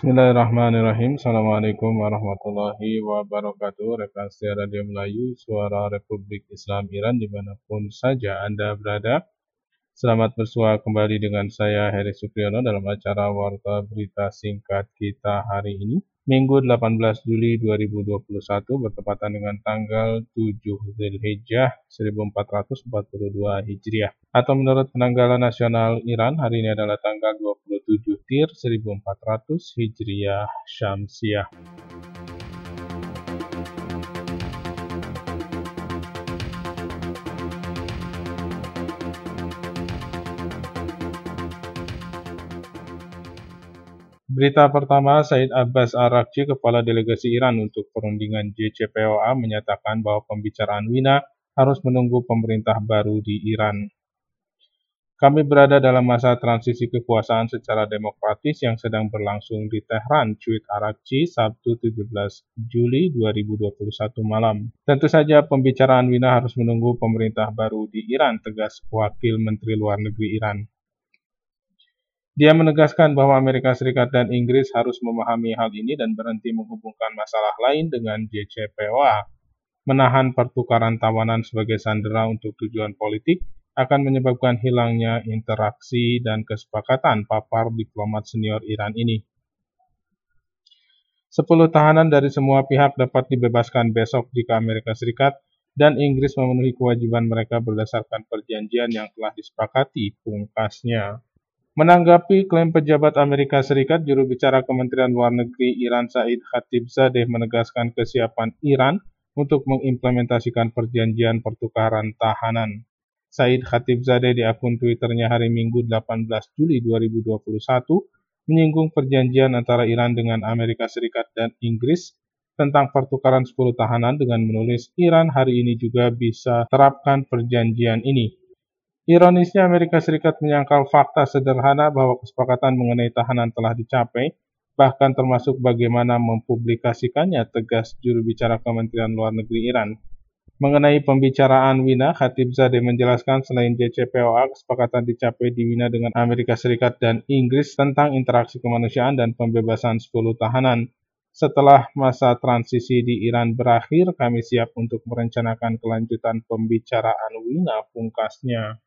Bismillahirrahmanirrahim. Assalamualaikum warahmatullahi wabarakatuh. Rekan setia Radio Melayu, Suara Republik Islam Iran dimanapun saja Anda berada. Selamat bersua kembali dengan saya Heri Supriyono dalam acara Warta Berita Singkat kita hari ini. Minggu 18 Juli 2021 bertepatan dengan tanggal 7 Zulhijjah 1442 Hijriah. Atau menurut penanggalan nasional Iran, hari ini adalah tanggal 27 Tir 1400 Hijriah Syamsiah. Berita pertama, Said Abbas Araghchi, Kepala Delegasi Iran untuk perundingan JCPOA, menyatakan bahwa pembicaraan Wina harus menunggu pemerintah baru di Iran. Kami berada dalam masa transisi kekuasaan secara demokratis yang sedang berlangsung di Tehran, cuit Araghchi Sabtu 17 Juli 2021 malam. Tentu saja pembicaraan Wina harus menunggu pemerintah baru di Iran, tegas Wakil Menteri Luar Negeri Iran. Dia menegaskan bahwa Amerika Serikat dan Inggris harus memahami hal ini dan berhenti menghubungkan masalah lain dengan JCPOA. Menahan pertukaran tawanan sebagai sandera untuk tujuan politik akan menyebabkan hilangnya interaksi dan kesepakatan, papar diplomat senior Iran ini. 10 tahanan dari semua pihak dapat dibebaskan besok jika Amerika Serikat dan Inggris memenuhi kewajiban mereka berdasarkan perjanjian yang telah disepakati, pungkasnya. Menanggapi klaim pejabat Amerika Serikat, juru bicara Kementerian Luar Negeri Iran Said Khatibzadeh menegaskan kesiapan Iran untuk mengimplementasikan perjanjian pertukaran tahanan. Said Khatibzadeh di akun Twitternya hari Minggu 18 Juli 2021 menyinggung perjanjian antara Iran dengan Amerika Serikat dan Inggris tentang pertukaran 10 tahanan dengan menulis Iran hari ini juga bisa terapkan perjanjian ini. Ironisnya, Amerika Serikat menyangkal fakta sederhana bahwa kesepakatan mengenai tahanan telah dicapai, bahkan termasuk bagaimana mempublikasikannya, tegas juru bicara Kementerian Luar Negeri Iran. Mengenai pembicaraan Wina, Khatibzadeh menjelaskan selain JCPOA, kesepakatan dicapai di Wina dengan Amerika Serikat dan Inggris tentang interaksi kemanusiaan dan pembebasan 10 tahanan. Setelah masa transisi di Iran berakhir, kami siap untuk merencanakan kelanjutan pembicaraan Wina, pungkasnya.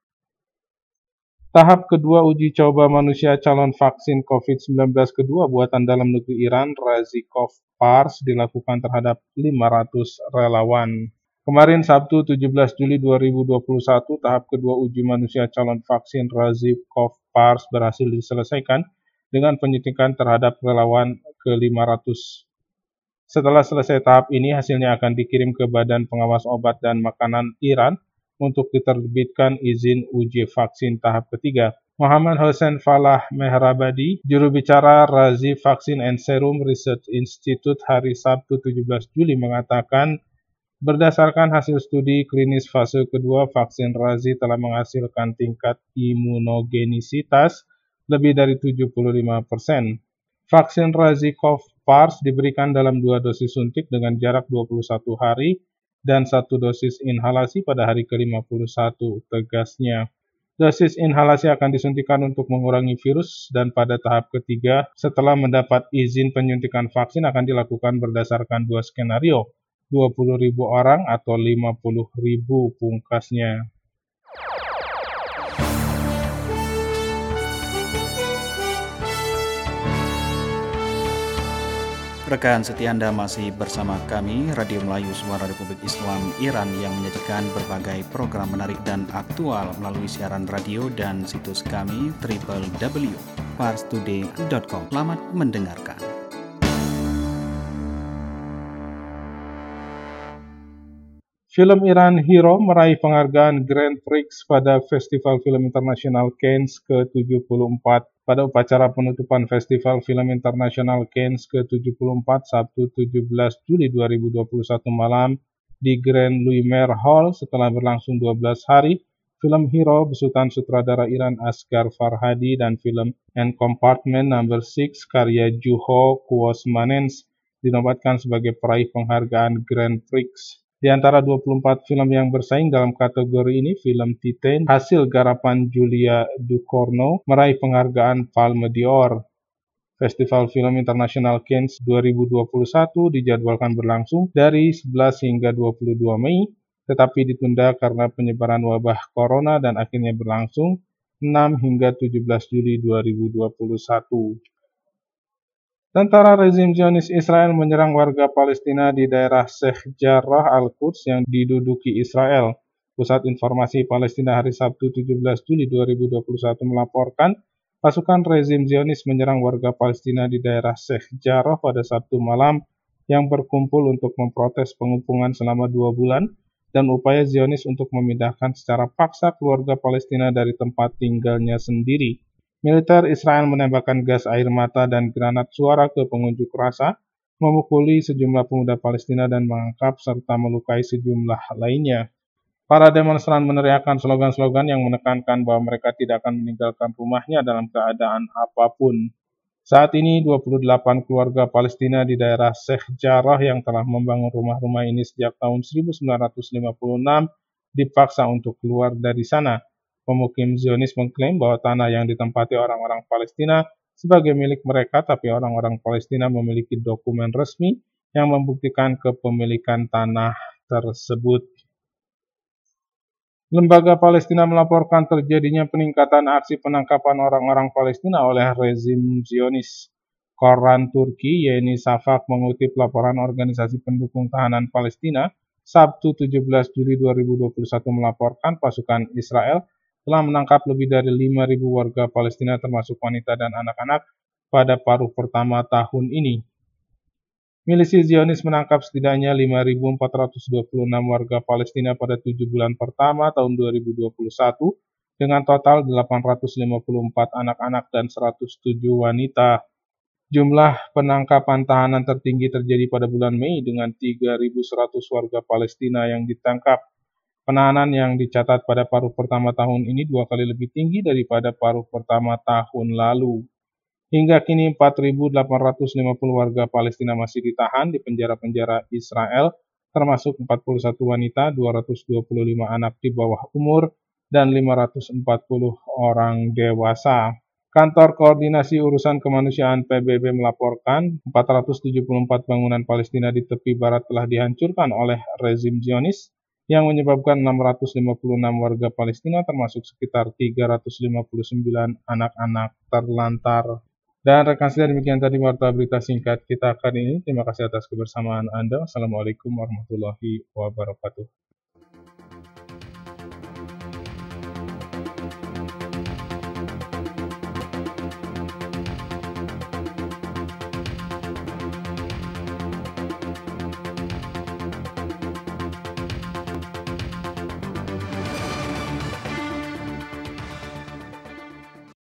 Tahap kedua uji coba manusia calon vaksin COVID-19 kedua buatan dalam negeri Iran, Razikov Pars, dilakukan terhadap 500 relawan. Kemarin Sabtu 17 Juli 2021, tahap kedua uji manusia calon vaksin Razikov Pars berhasil diselesaikan dengan penyuntikan terhadap relawan ke-500. Setelah selesai tahap ini, hasilnya akan dikirim ke Badan Pengawas Obat dan Makanan Iran untuk diterbitkan izin uji vaksin tahap ketiga. Muhammad Hossein Falah Mehrabadi, juru bicara Razi Vaccine and Serum Research Institute hari Sabtu 17 Juli mengatakan, berdasarkan hasil studi klinis fase kedua, vaksin Razi telah menghasilkan tingkat imunogenisitas lebih dari 75%. Vaksin Razikov Pars diberikan dalam 2 dosis suntik dengan jarak 21 hari dan 1 dosis inhalasi pada hari ke-51, tegasnya. Dosis inhalasi akan disuntikan untuk mengurangi virus dan pada tahap ketiga, setelah mendapat izin penyuntikan vaksin akan dilakukan berdasarkan 2 skenario, 20.000 orang atau 50.000, pungkasnya. Rekan setia Anda masih bersama kami, Radio Melayu Suara Republik Islam Iran yang menyajikan berbagai program menarik dan aktual melalui siaran radio dan situs kami www.parstoday.com. Selamat mendengarkan. Film Iran Hero meraih penghargaan Grand Prix pada Festival Film Internasional Cannes ke-74. Pada upacara penutupan Festival Film Internasional Cannes ke-74 Sabtu 17 Juli 2021 malam di Grand Lumiere Hall setelah berlangsung 12 hari, film Hero besutan sutradara Iran Asghar Farhadi dan film And Compartment No. 6 karya Juho Kuosmanens dinobatkan sebagai peraih penghargaan Grand Prix. Di antara 24 film yang bersaing dalam kategori ini, film Titan, hasil garapan Julia Ducournau, meraih penghargaan Palme d'Or. Festival Film Internasional Cannes 2021 dijadwalkan berlangsung dari 11 hingga 22 Mei, tetapi ditunda karena penyebaran wabah corona dan akhirnya berlangsung 6 hingga 17 Juli 2021. Tentara rezim Zionis Israel menyerang warga Palestina di daerah Sheikh Jarrah Al-Quds yang diduduki Israel. Pusat Informasi Palestina hari Sabtu 17 Juli 2021 melaporkan pasukan rezim Zionis menyerang warga Palestina di daerah Sheikh Jarrah pada Sabtu malam yang berkumpul untuk memprotes pengepungan selama 2 bulan dan upaya Zionis untuk memindahkan secara paksa keluarga Palestina dari tempat tinggalnya sendiri. Militer Israel menembakkan gas air mata dan granat suara ke pengunjuk rasa, memukuli sejumlah pemuda Palestina dan mengangkap serta melukai sejumlah lainnya. Para demonstran meneriakkan slogan-slogan yang menekankan bahwa mereka tidak akan meninggalkan rumahnya dalam keadaan apapun. Saat ini 28 keluarga Palestina di daerah Sheikh Jarrah yang telah membangun rumah-rumah ini sejak tahun 1956 dipaksa untuk keluar dari sana. Pemukim Zionis mengklaim bahwa tanah yang ditempati orang-orang Palestina sebagai milik mereka, tapi orang-orang Palestina memiliki dokumen resmi yang membuktikan kepemilikan tanah tersebut. Lembaga Palestina melaporkan terjadinya peningkatan aksi penangkapan orang-orang Palestina oleh rezim Zionis. Koran Turki Yeni Shafak mengutip laporan organisasi pendukung tahanan Palestina Sabtu 17 Juli 2021 melaporkan pasukan Israel telah menangkap lebih dari 5.000 warga Palestina termasuk wanita dan anak-anak pada paruh pertama tahun ini. Milisi Zionis menangkap setidaknya 5.426 warga Palestina pada 7 bulan pertama tahun 2021 dengan total 854 anak-anak dan 107 wanita. Jumlah penangkapan tahanan tertinggi terjadi pada bulan Mei dengan 3.100 warga Palestina yang ditangkap. Penahanan yang dicatat pada paruh pertama tahun ini 2 kali lebih tinggi daripada paruh pertama tahun lalu. Hingga kini 4.850 warga Palestina masih ditahan di penjara-penjara Israel, termasuk 41 wanita, 225 anak di bawah umur, dan 540 orang dewasa. Kantor Koordinasi Urusan Kemanusiaan PBB melaporkan 474 bangunan Palestina di tepi barat telah dihancurkan oleh rezim Zionis yang menyebabkan 656 warga Palestina termasuk sekitar 359 anak-anak terlantar. Dan rekan saya demikian tadi warta berita singkat kita kali ini. Terima kasih atas kebersamaan Anda. Wassalamualaikum warahmatullahi wabarakatuh.